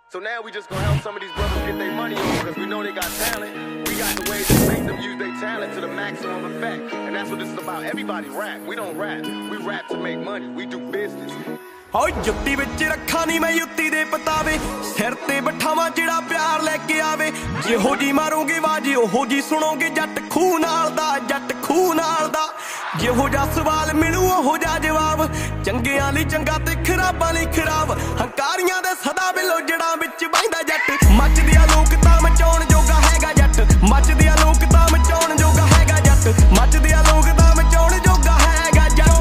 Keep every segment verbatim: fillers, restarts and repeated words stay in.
So now we just gonna help some of these brothers get their money on because we know they got talent. We got the ways to make them use their talent to the maximum effect. And that's what this is about. Everybody rap. We don't rap. We rap to make money. We do business. ਓ ਜੁੱਤੀ ਵਿੱਚ ਰੱਖਾਂ ਨੀ ਮੈਂ ਜੁੱਤੀ ਦੇ ਪਤਾਵੇ ਸਿਰ ਤੇ ਬਿਠਾਵਾਂ ਜਿਹੜਾ ਪਿਆਰ ਲੈ ਕੇ ਆਵੇ ਜਿਹੋ ਜੀ ਮਾਰੋਗੇ ਬਾਜੀ ਉਹੋ ਜੀ ਸੁਣੋਗੇ ਜੱਟ ਖੂਹ ਨਾਲ ਦਾ ਜੱਟ ਖੂਹ ਨਾਲ ਦਾ ਜਿਹੋ ਜਿਹਾ ਸਵਾਲ ਮਿਲੂ ਉਹੋ ਜਿਹਾ ਜਵਾਬ ਚੰਗਿਆਂ ਲਈ ਚੰਗਾ ਤੇ ਖਰਾਬਾਂ ਲਈ ਖਰਾਬ ਹੰਕਾਰੀਆਂ ਦੇ ਸਦਾ ਬਿਲੋ ਜੜਾਂ ਵਿੱਚ ਬਹਿੰਦਾ ਜੱਟ ਮੱਚਦੀਆਂ ਲੋਕ ਤਾਂ ਮਚਾਉਣ ਜੋਗਾ ਹੈਗਾ ਜੱਟ ਮੱਚਦੀਆਂ ਲੋਕ ਤਾਂ ਮਚਾਉਣ ਜੋਗਾ ਹੈਗਾ ਜੱਟ ਮੱਚਦੀਆਂ ਲੋਕ ਤਾਂ ਮਚਾਉਣ ਜੋਗਾ ਹੈਗਾ ਜੱਟ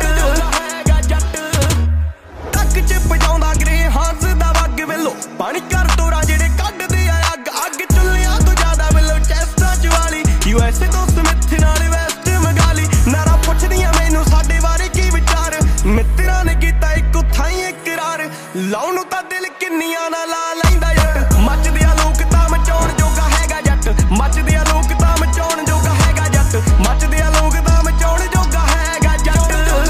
ਪਜਾਉਂਦਾ ਗਰੇ ਹਾਂਸ ਦਾ ਵੱਗ ਵੇਲੋ ਪਾਣੀ ਕਰ ਤੋਰਾ ਜਿਹੜੇ ਕੱਢਦੇ ਆ ਅੱਗ ਅੱਗ ਚੁੱਲਿਆਂ ਤੋਂ ਜ਼ਿਆਦਾ ਵੇਲੋ ਚੈਸਟਾਂ ਚ ਵਾਲੀ ਯੂ ਐਸ ਏ ਤੋਂ ਸਮਿਥ ਨਾਲ ਵੈਸਟ ਮਗਾਲੀ ਨਾਰਾ ਪੁੱਛਦੀਆਂ ਮੈਨੂੰ ਸਾਡੇ ਬਾਰੇ ਕੀ ਵਿਚਾਰ ਮਿੱਤਰਾਂ ਨੇ ਕੀਤਾ ਇੱਕੋ ਥਾਈਂ ਇਕਰਾਰ ਲਾਉਣ ਨੂੰ ਤਾਂ ਦਿਲ ਕਿੰਨੀਆਂ ਨਾ ਲਾ ਲੈਂਦਾ ਜੱਟ ਮੱਚਦੀਆਂ ਲੋਕ ਤਾਂ ਮਚਾਉਣ ਜੋਗਾ ਹੈਗਾ ਜੱਟ ਮੱਚਦੀਆਂ ਲੋਕ ਤਾਂ ਮਚਾਉਣ ਜੋਗਾ ਹੈਗਾ ਜੱਟ ਮੱਚਦੀਆਂ ਲੋਕ ਤਾਂ ਮਚਾਉਣ ਜੋਗਾ ਹੈਗਾ ਜੱਟ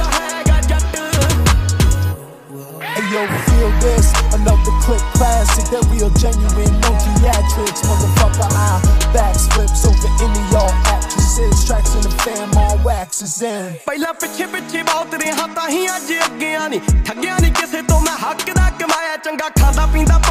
Yo, feel this, another clip classic, that real genuine, no theatrics, motherfucker, I backflips over any y'all actresses, tracks in the fam, all wax is in. ਪਹਿਲਾਂ ਪਿੱਛੇ ਪਿੱਛੇ ਬਹੁਤ ਰਿਹਾ ਤਾਂ ਹੀ ਅੱਜ ਅੱਗੇ ਆ ਨਹੀਂ ਠੱਗਿਆ ਨਹੀਂ ਕਿਸੇ ਤੋਂ ਮੈਂ ਹੱਕ ਦਾ ਕਮਾਇਆ ਚੰਗਾ ਖਾਂਦਾ ਪੀਂਦਾ